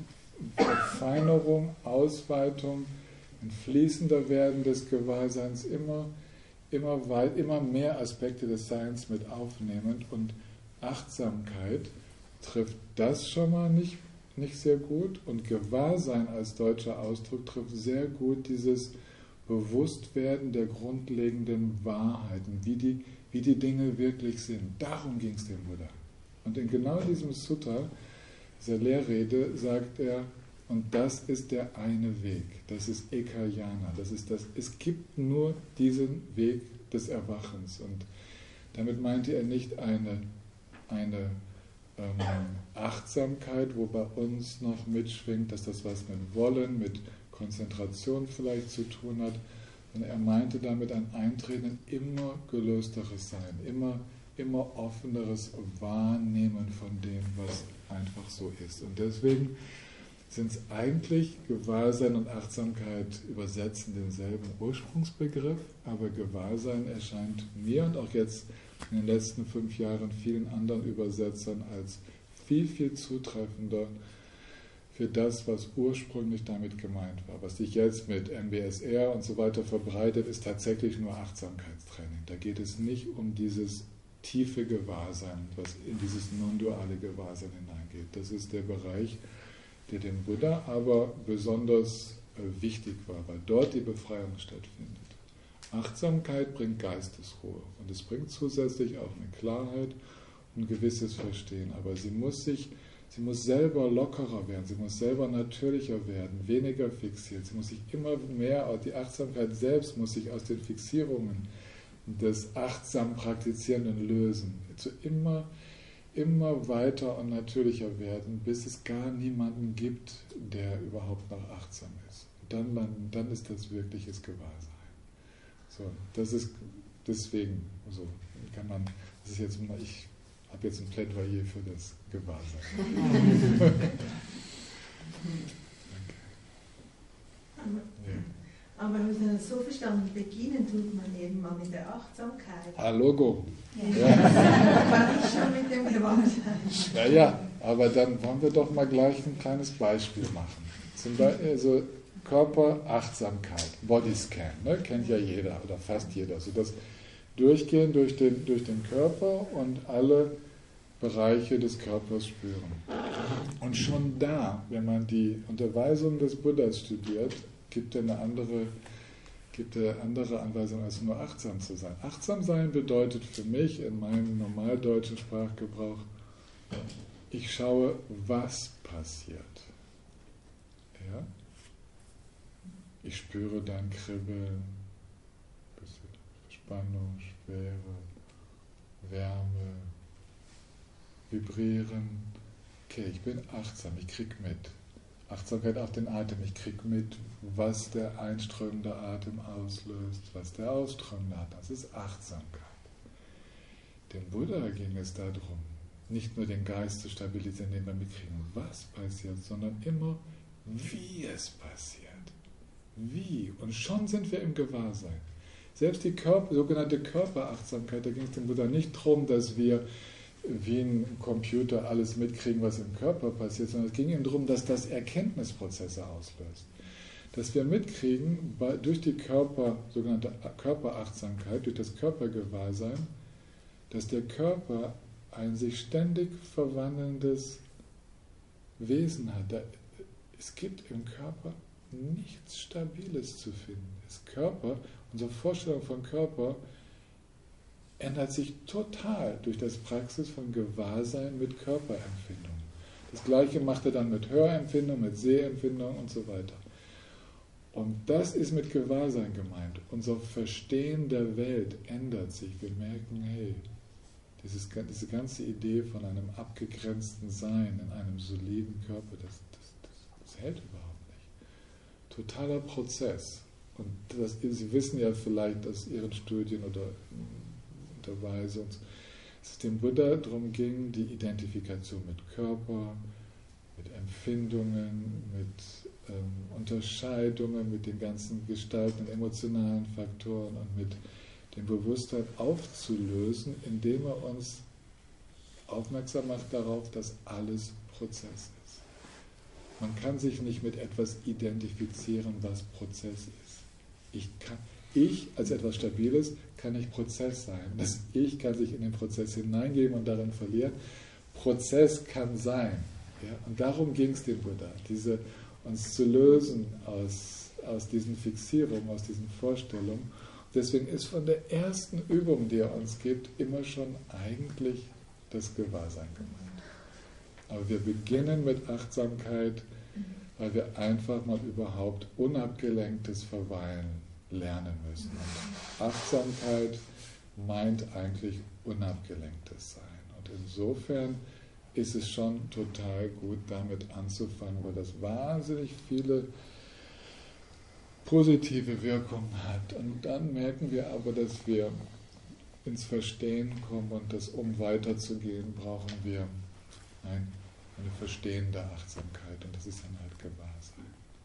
Verfeinerung, Ausweitung, ein fließender Werden des Gewahrseins, immer, immer, weit, immer mehr Aspekte des Seins mit aufnehmend, und Achtsamkeit trifft das schon mal nicht, nicht sehr gut, und Gewahrsein als deutscher Ausdruck trifft sehr gut dieses Bewusstwerden der grundlegenden Wahrheiten, wie die, wie die Dinge wirklich sind. Darum ging es dem Buddha. Und in genau diesem Sutta, dieser Lehrrede, sagt er, und das ist der eine Weg, das ist Ekayana, das ist das, es gibt nur diesen Weg des Erwachens. Und damit meinte er nicht eine, eine ähm, Achtsamkeit, wo bei uns noch mitschwingt, dass das was mit Wollen, mit Konzentration vielleicht zu tun hat, sondern er meinte damit ein Eintreten in immer gelösteres Sein, immer, immer offeneres Wahrnehmen von dem, was einfach so ist. Und deswegen sind es eigentlich, Gewahrsein und Achtsamkeit übersetzen denselben Ursprungsbegriff, aber Gewahrsein erscheint mir und auch jetzt in den letzten fünf Jahren vielen anderen Übersetzern als viel, viel zutreffender für das, was ursprünglich damit gemeint war. Was sich jetzt mit M B S R und so weiter verbreitet, ist tatsächlich nur Achtsamkeitstraining. Da geht es nicht um dieses tiefe Gewahrsein, was in dieses non-duale Gewahrsein hineingeht. Das ist der Bereich, der dem Buddha aber besonders äh, wichtig war, weil dort die Befreiung stattfindet. Achtsamkeit bringt Geistesruhe und es bringt zusätzlich auch eine Klarheit und ein gewisses Verstehen, aber sie muss sich Sie muss selber lockerer werden, sie muss selber natürlicher werden, weniger fixiert. Sie muss sich immer mehr, die Achtsamkeit selbst muss sich aus den Fixierungen des achtsam Praktizierenden lösen. Zu immer, immer weiter und natürlicher werden, bis es gar niemanden gibt, der überhaupt noch achtsam ist. dann, dann, dann ist das wirkliches Gewahrsein. So, das ist deswegen, so kann man, das ist jetzt mal, ich habe jetzt ein Plädoyer für das Gewahrsein. Aber, aber habe ich das so verstanden, beginnen tut man eben mal mit der Achtsamkeit. Ah, Logo. Ja. Aber nicht schon mit dem Gewahrsein. Ja, ja, aber dann wollen wir doch mal gleich ein kleines Beispiel machen. Zum Beispiel, also Körperachtsamkeit, Bodyscan, ne? Kennt ja jeder oder fast jeder. Also das Durchgehen durch den, durch den Körper und alle Bereiche des Körpers spüren. Und schon da, wenn man die Unterweisung des Buddhas studiert, gibt er eine andere, gibt er andere Anweisung, als nur achtsam zu sein. Achtsam sein bedeutet für mich in meinem normaldeutschen Sprachgebrauch, ich schaue, was passiert. Ja? Ich spüre dein Kribbeln, bisschen Spannung, Schwere, Wärme, Vibrieren. Okay, ich bin achtsam, ich krieg mit. Achtsamkeit auf den Atem, ich krieg mit, was der einströmende Atem auslöst, was der ausströmende Atem, das ist Achtsamkeit. Dem Buddha ging es darum, nicht nur den Geist zu stabilisieren, indem wir mitkriegen, was passiert, sondern immer, wie es passiert. Wie? Und schon sind wir im Gewahrsein. Selbst die Körper, sogenannte Körperachtsamkeit, da ging es dem Buddha nicht darum, dass wir wie ein Computer alles mitkriegen, was im Körper passiert, sondern es ging ihm darum, dass das Erkenntnisprozesse auslöst. Dass wir mitkriegen, durch die Körper, sogenannte Körperachtsamkeit, durch das Körpergewahrsein, dass der Körper ein sich ständig verwandelndes Wesen hat. Es gibt im Körper nichts Stabiles zu finden. Das Körper, unsere Vorstellung von Körper, ändert sich total durch das Praxis von Gewahrsein mit Körperempfindung. Das Gleiche macht er dann mit Hörempfindung, mit Sehempfindung und so weiter. Und das ist mit Gewahrsein gemeint. Unser Verstehen der Welt ändert sich. Wir merken, hey, dieses, diese ganze Idee von einem abgegrenzten Sein in einem soliden Körper, das, das, das, das hält überhaupt nicht. Totaler Prozess. Und das, Sie wissen ja vielleicht aus Ihren Studien oder Unterweisung, dass es dem Buddha darum ging, die Identifikation mit Körper, mit Empfindungen, mit ähm, Unterscheidungen, mit den ganzen Gestalten und emotionalen Faktoren und mit dem Bewusstsein aufzulösen, indem er uns aufmerksam macht darauf, dass alles Prozess ist. Man kann sich nicht mit etwas identifizieren, was Prozess ist. Ich kann Ich als etwas Stabiles kann nicht Prozess sein. Das Ich kann sich in den Prozess hineingeben und darin verlieren. Prozess kann sein. Ja? Und darum ging es dem Buddha, diese, uns zu lösen aus, aus diesen Fixierungen, aus diesen Vorstellungen. Deswegen ist von der ersten Übung, die er uns gibt, immer schon eigentlich das Gewahrsein gemeint. Aber wir beginnen mit Achtsamkeit, weil wir einfach mal überhaupt unabgelenktes Verweilen lernen müssen. Und Achtsamkeit meint eigentlich unabgelenktes Sein. Und insofern ist es schon total gut, damit anzufangen, weil das wahnsinnig viele positive Wirkungen hat. Und dann merken wir aber, dass wir ins Verstehen kommen und dass, um weiterzugehen, brauchen wir ein, eine verstehende Achtsamkeit. Und das ist dann halt Gewahrsein.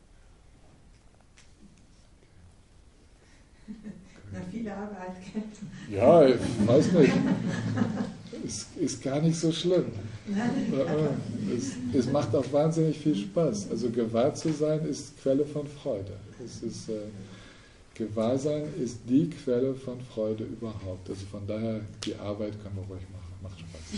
Na, viel Arbeit, gell? Ja, ich weiß nicht. Es ist gar nicht so schlimm. Es, es macht auch wahnsinnig viel Spaß. Also gewahr zu sein ist Quelle von Freude. Es ist, äh, Gewahrsein ist die Quelle von Freude überhaupt. Also von daher, die Arbeit können wir ruhig machen. Macht Spaß.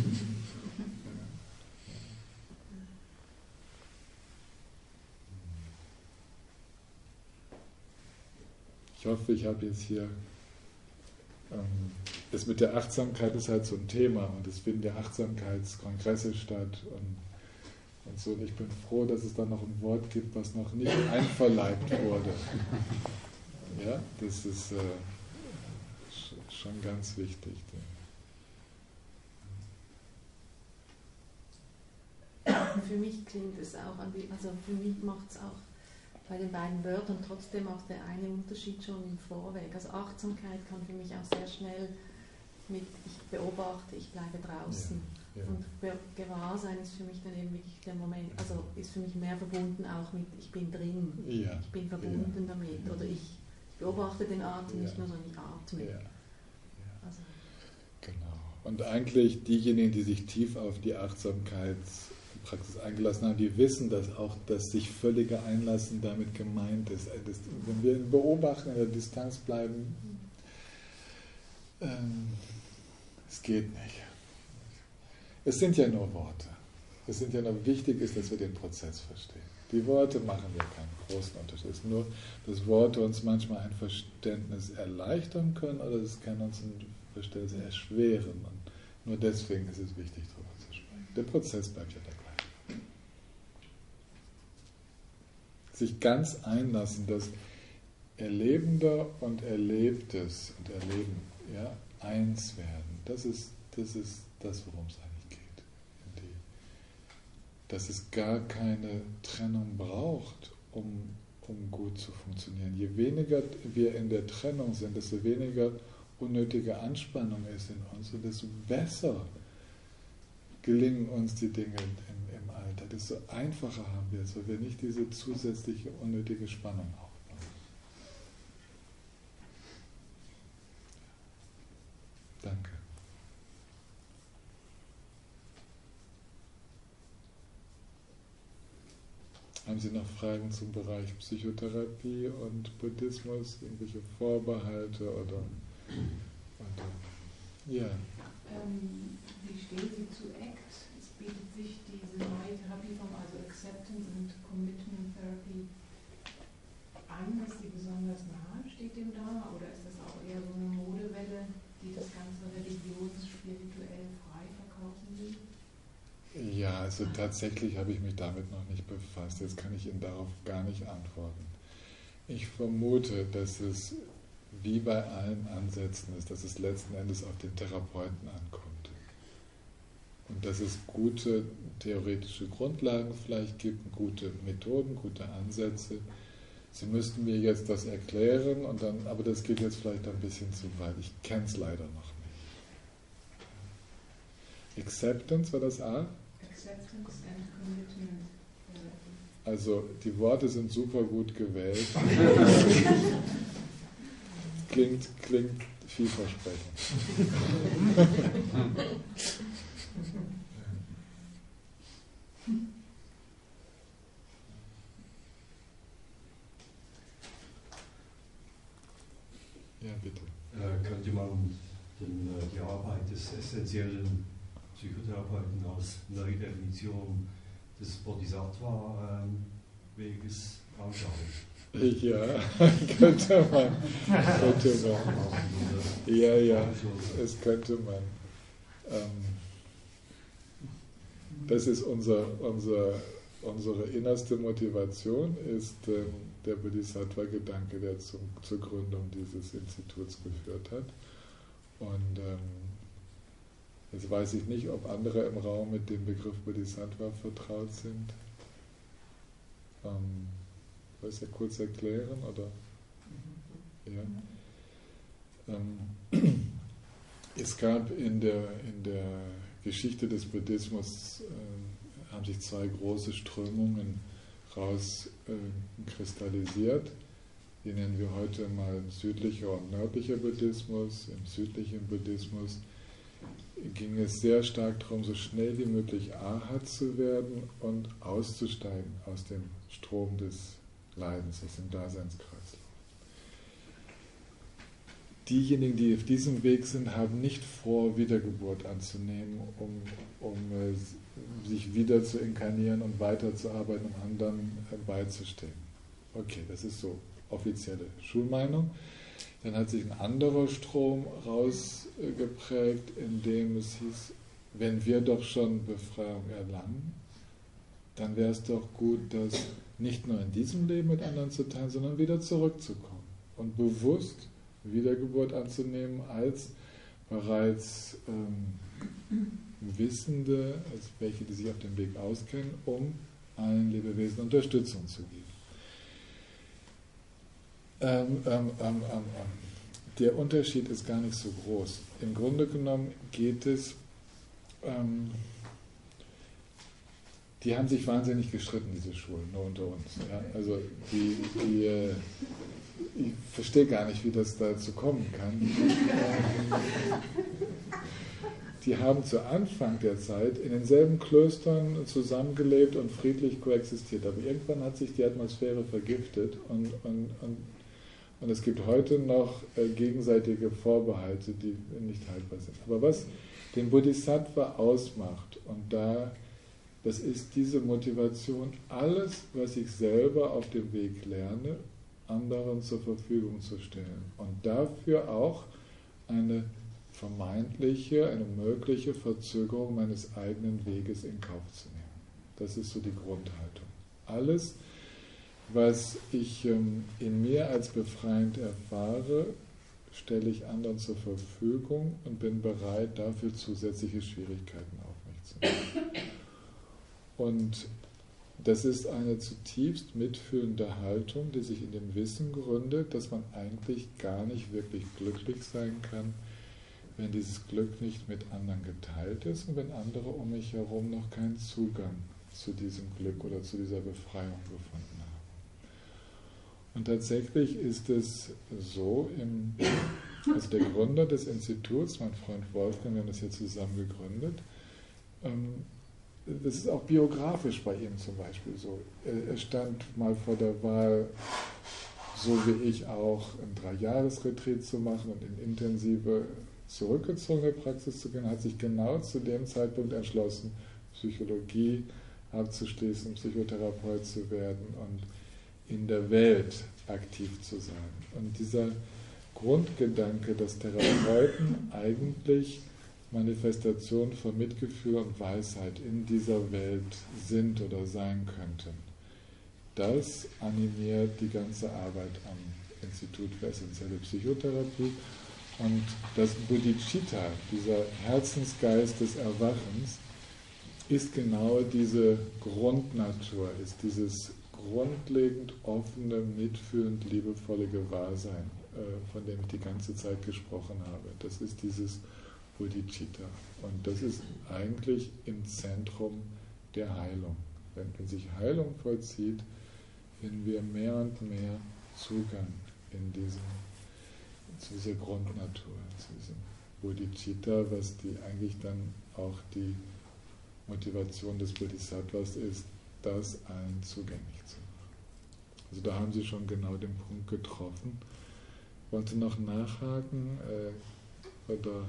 Ich hoffe, ich habe jetzt hier, ähm, das mit der Achtsamkeit ist halt so ein Thema und es finden ja Achtsamkeitskongresse statt und, und so. Und ich bin froh, dass es da noch ein Wort gibt, was noch nicht einverleibt wurde. Ja, das ist äh, schon ganz wichtig. Für mich klingt es auch, also für mich macht es auch bei den beiden Wörtern trotzdem auch der eine Unterschied schon im Vorweg. Also Achtsamkeit kann für mich auch sehr schnell mit ich beobachte, ich bleibe draußen. Ja, ja. Und Gewahrsein ist für mich dann eben wirklich der Moment, also ist für mich mehr verbunden auch mit ich bin drin, ja, ich bin verbunden ja, damit. Oder ich beobachte den Atem ja, nicht nur, sondern ich atme. Ja, ja. Also. Genau. Und eigentlich diejenigen, die sich tief auf die Achtsamkeitspraxis eingelassen haben, die wissen, dass auch das sich völlige Einlassen damit gemeint ist. Das, wenn wir beobachten, in der Distanz bleiben, ähm, es geht nicht. Es sind ja nur Worte. Es sind ja nur wichtig ist, dass wir den Prozess verstehen. Die Worte machen ja keinen großen Unterschied. Es ist nur, dass Worte uns manchmal ein Verständnis erleichtern können oder es kann uns ein Verständnis erschweren. Und nur deswegen ist es wichtig, darüber zu sprechen. Der Prozess bleibt ja der gleiche. Sich ganz einlassen, dass Erlebender und Erlebtes und Erleben ja, eins werden. Das ist, das ist das, worum es eigentlich geht. Dass es gar keine Trennung braucht, um, um gut zu funktionieren. Je weniger wir in der Trennung sind, desto weniger unnötige Anspannung ist in uns und desto besser gelingen uns die Dinge im, im Alter. Desto einfacher haben wir es, weil wir nicht diese zusätzliche unnötige Spannung aufbauen. Danke. Haben Sie noch Fragen zum Bereich Psychotherapie und Buddhismus? Irgendwelche Vorbehalte oder... oder ja. Ähm, wie stehen Sie zu A C T? Es bietet sich diese neue Therapieform, also Acceptance and Commitment Therapy, an, dass die besonders nahe steht dem Dharma? Oder ist das auch eher so eine Modewelle, die das Ganze religionsspirituell frei verkaufen will? Ja, also tatsächlich habe ich mich damit noch nicht befasst. Jetzt kann ich Ihnen darauf gar nicht antworten. Ich vermute, dass es wie bei allen Ansätzen ist, dass es letzten Endes auf den Therapeuten ankommt. Und dass es gute theoretische Grundlagen vielleicht gibt, gute Methoden, gute Ansätze. Sie müssten mir jetzt das erklären, und dann, aber das geht jetzt vielleicht ein bisschen zu weit. Ich kenne es leider noch nicht. Acceptance, war das A? Acceptance and Commitment. Also die Worte sind super gut gewählt. klingt, klingt vielversprechend. Ja, bitte. Äh, könnte man den, äh, die Arbeit des essentiellen Psychotherapeuten als Neudefinition des Bodhisattva-Weges anschauen? Ja, könnte man. Könnte man. Ja, ja, es könnte man. Ähm, das ist unser, unser, unsere innerste Motivation, ist ähm, der Bodhisattva-Gedanke, der zum, zur Gründung dieses Instituts geführt hat. Und ähm, jetzt weiß ich nicht, ob andere im Raum mit dem Begriff Bodhisattva vertraut sind. Ähm, soll ich es ja kurz erklären? Oder? Ja. Ähm, es gab in der, in der Geschichte des Buddhismus, äh, haben sich zwei große Strömungen rauskristallisiert. Äh, Die nennen wir heute mal südlicher und nördlicher Buddhismus. Im südlichen Buddhismus ging es sehr stark darum, so schnell wie möglich Arhat zu werden und auszusteigen aus dem Strom des Leidens, aus dem Daseinskreislauf. Diejenigen, die auf diesem Weg sind, haben nicht vor, Wiedergeburt anzunehmen, um, um äh, sich wieder zu inkarnieren und weiterzuarbeiten, um anderen äh, beizustehen. Okay, das ist so offizielle Schulmeinung. Dann hat sich ein anderer Strom rausgeprägt, in dem es hieß, wenn wir doch schon Befreiung erlangen, dann wäre es doch gut, das nicht nur in diesem Leben mit anderen zu teilen, sondern wieder zurückzukommen und bewusst Wiedergeburt anzunehmen als bereits ähm, Wissende, als welche, die sich auf dem Weg auskennen, um allen Lebewesen Unterstützung zu geben. Ähm, ähm, ähm, ähm, der Unterschied ist gar nicht so groß. Im Grunde genommen geht es, ähm, die haben sich wahnsinnig gestritten, diese Schulen, nur unter uns. Ja? Also die, die äh, ich verstehe gar nicht, wie das dazu kommen kann. Die haben zu Anfang der Zeit in denselben Klöstern zusammengelebt und friedlich koexistiert. Aber irgendwann hat sich die Atmosphäre vergiftet und, und, und, und es gibt heute noch äh, gegenseitige Vorbehalte, die nicht haltbar sind. Aber was den Bodhisattva ausmacht, und da, das ist diese Motivation, alles, was ich selber auf dem Weg lerne, anderen zur Verfügung zu stellen und dafür auch eine vermeintliche, eine mögliche Verzögerung meines eigenen Weges in Kauf zu nehmen. Das ist so die Grundhaltung. Alles, was ich ähm, in mir als befreiend erfahre, stelle ich anderen zur Verfügung und bin bereit, dafür zusätzliche Schwierigkeiten auf mich zu nehmen. Und das ist eine zutiefst mitfühlende Haltung, die sich in dem Wissen gründet, dass man eigentlich gar nicht wirklich glücklich sein kann, wenn dieses Glück nicht mit anderen geteilt ist und wenn andere um mich herum noch keinen Zugang zu diesem Glück oder zu dieser Befreiung gefunden haben. Und tatsächlich ist es so, im, also der Gründer des Instituts, mein Freund Wolfgang, wir haben das hier zusammen gegründet, ähm, das ist auch biografisch bei ihm zum Beispiel so. Er stand mal vor der Wahl, so wie ich auch, einen Dreijahresretreat zu machen und in intensive, zurückgezogene Praxis zu gehen, hat sich genau zu dem Zeitpunkt entschlossen, Psychologie abzuschließen, Psychotherapeut zu werden und in der Welt aktiv zu sein. Und dieser Grundgedanke, dass Therapeuten eigentlich Manifestation von Mitgefühl und Weisheit in dieser Welt sind oder sein könnten, das animiert die ganze Arbeit am Institut für essentielle Psychotherapie. Und das Bodhicitta, dieser Herzensgeist des Erwachens, ist genau diese Grundnatur, ist dieses grundlegend offene, mitfühlend, liebevolle Gewahrsein, von dem ich die ganze Zeit gesprochen habe. Das ist dieses Bodhicitta. Und das ist eigentlich im Zentrum der Heilung. Wenn, wenn sich Heilung vollzieht, finden wir mehr und mehr Zugang in diesem, zu dieser Grundnatur, zu diesem Bodhicitta, was die eigentlich dann auch die Motivation des Bodhisattvas ist, das allen zugänglich zu machen. Also da haben Sie schon genau den Punkt getroffen. Wollen Sie noch nachhaken? Äh, oder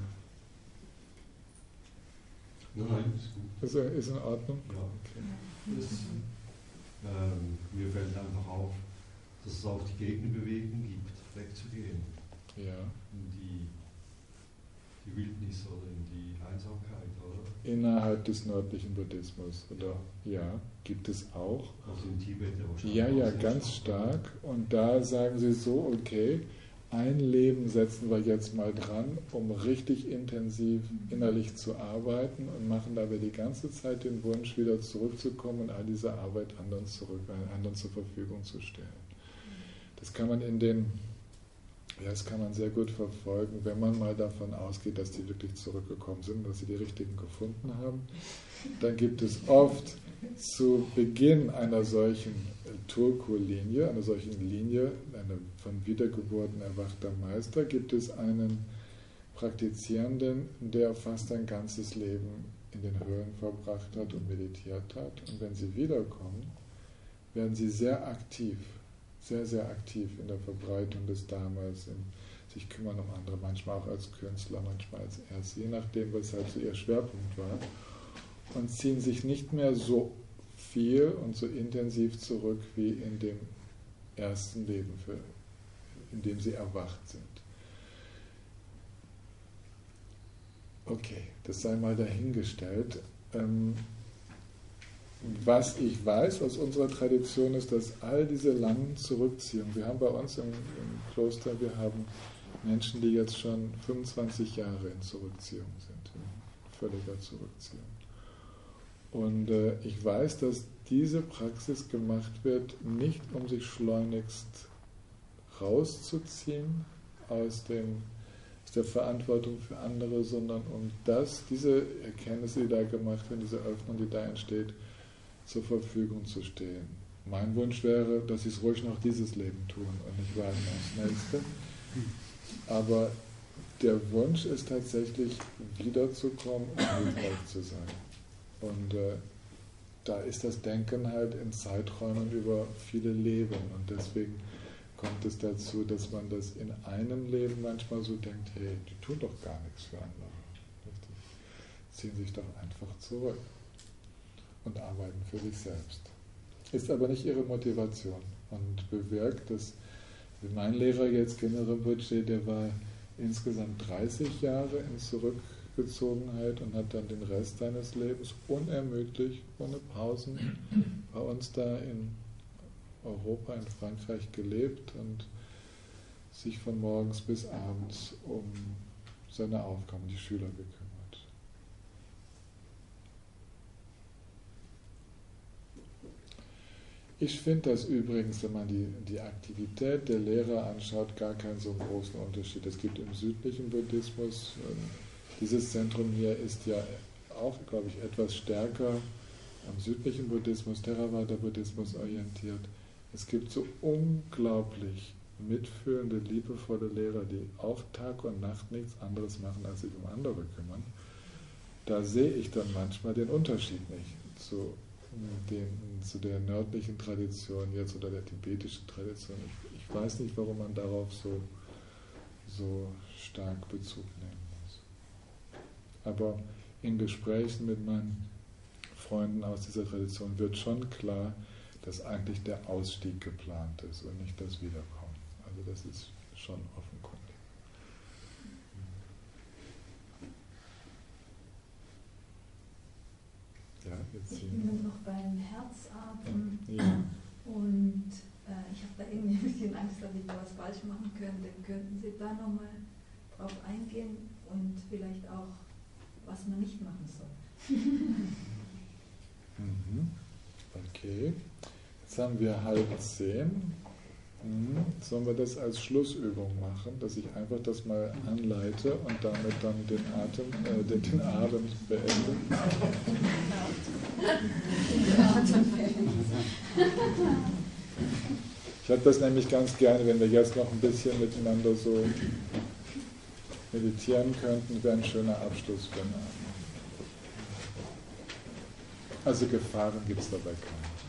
Nein, ist gut. Ist, ist in Ordnung? Ja. Okay. Das, ähm, mir fällt einfach auf, dass es auch die Gegenbewegung gibt, wegzugehen. Ja. In die, die Wildnis oder in die Einsamkeit, oder? Innerhalb des nördlichen Buddhismus, oder? Ja, ja, gibt es auch. Also in Tibet wahrscheinlich. Ja, ja, ganz stark. Und da sagen sie so, okay, ein Leben setzen wir jetzt mal dran, um richtig intensiv innerlich zu arbeiten und machen dabei die ganze Zeit den Wunsch, wieder zurückzukommen und all diese Arbeit anderen, zurück, anderen zur Verfügung zu stellen. Das kann man in den, ja, das kann man sehr gut verfolgen, wenn man mal davon ausgeht, dass die wirklich zurückgekommen sind, dass sie die richtigen gefunden haben. Dann gibt es oft zu Beginn einer solchen Turku-Linie, einer solchen Linie, eine von Wiedergeburten erwachter Meister, gibt es einen Praktizierenden, der fast ein ganzes Leben in den Höhlen verbracht hat und meditiert hat. Und wenn sie wiederkommen, werden sie sehr aktiv, sehr, sehr aktiv in der Verbreitung des Dharmas, in sich kümmern um andere, manchmal auch als Künstler, manchmal als Ärzte, je nachdem, was halt so ihr Schwerpunkt war. Und ziehen sich nicht mehr so viel und so intensiv zurück wie in dem ersten Leben, für, in dem sie erwacht sind. Okay, das sei mal dahingestellt. Ähm, was ich weiß aus unserer Tradition ist, dass all diese langen Zurückziehungen, wir haben bei uns im, im Kloster, wir haben Menschen, die jetzt schon fünfundzwanzig Jahre in Zurückziehung sind, in völliger Zurückziehung. Und äh, ich weiß, dass diese Praxis gemacht wird, nicht um sich schleunigst rauszuziehen aus, dem, aus der Verantwortung für andere, sondern um das, diese Erkenntnisse, die da gemacht werden, diese Öffnung, die da entsteht, zur Verfügung zu stehen. Mein Wunsch wäre, dass sie es ruhig noch dieses Leben tun und nicht warten aufs nächste. Aber der Wunsch ist tatsächlich, wiederzukommen und hilfreich zu sein. Und äh, da ist das Denken halt in Zeiträumen über viele Leben. Und deswegen kommt es dazu, dass man das in einem Leben manchmal so denkt, hey, die tun doch gar nichts für andere. Die ziehen sich doch einfach zurück und arbeiten für sich selbst. Ist aber nicht ihre Motivation und bewirkt, dass, wie mein Lehrer jetzt, Khenpo Rinpoche, der war insgesamt dreißig Jahre in Zurückgezogenheit und hat dann den Rest seines Lebens unermüdlich, ohne Pausen, bei uns da in Europa, in Frankreich gelebt und sich von morgens bis abends um seine Aufgaben, die Schüler gekümmert. Ich finde das übrigens, wenn man die, die Aktivität der Lehrer anschaut, gar keinen so großen Unterschied. Es gibt im südlichen Buddhismus, äh, dieses Zentrum hier ist ja auch, glaube ich, etwas stärker am südlichen Buddhismus, Theravada-Buddhismus orientiert. Es gibt so unglaublich mitfühlende, liebevolle Lehrer, die auch Tag und Nacht nichts anderes machen, als sich um andere kümmern. Da sehe ich dann manchmal den Unterschied nicht zu Den, zu der nördlichen Tradition jetzt oder der tibetischen Tradition. Ich, ich weiß nicht, warum man darauf so, so stark Bezug nehmen muss. Aber in Gesprächen mit meinen Freunden aus dieser Tradition wird schon klar, dass eigentlich der Ausstieg geplant ist und nicht das Wiederkommen. Also das ist schon offenkundig. Ja, jetzt ich bin dann noch beim Herzatmen ja. und äh, ich habe da irgendwie ein bisschen Angst, dass ich da was falsch machen könnte. Könnten Sie da nochmal drauf eingehen und vielleicht auch, was man nicht machen soll? Mhm. Okay, jetzt haben wir halb zehn. Mhm. Sollen wir das als Schlussübung machen, dass ich einfach das mal anleite und damit dann den Atem, äh, den, den Abend beende? Ich habe das nämlich ganz gerne, wenn wir jetzt noch ein bisschen miteinander so meditieren könnten, wäre ein schöner Abschluss für den Abend. Also Gefahren gibt es dabei keine.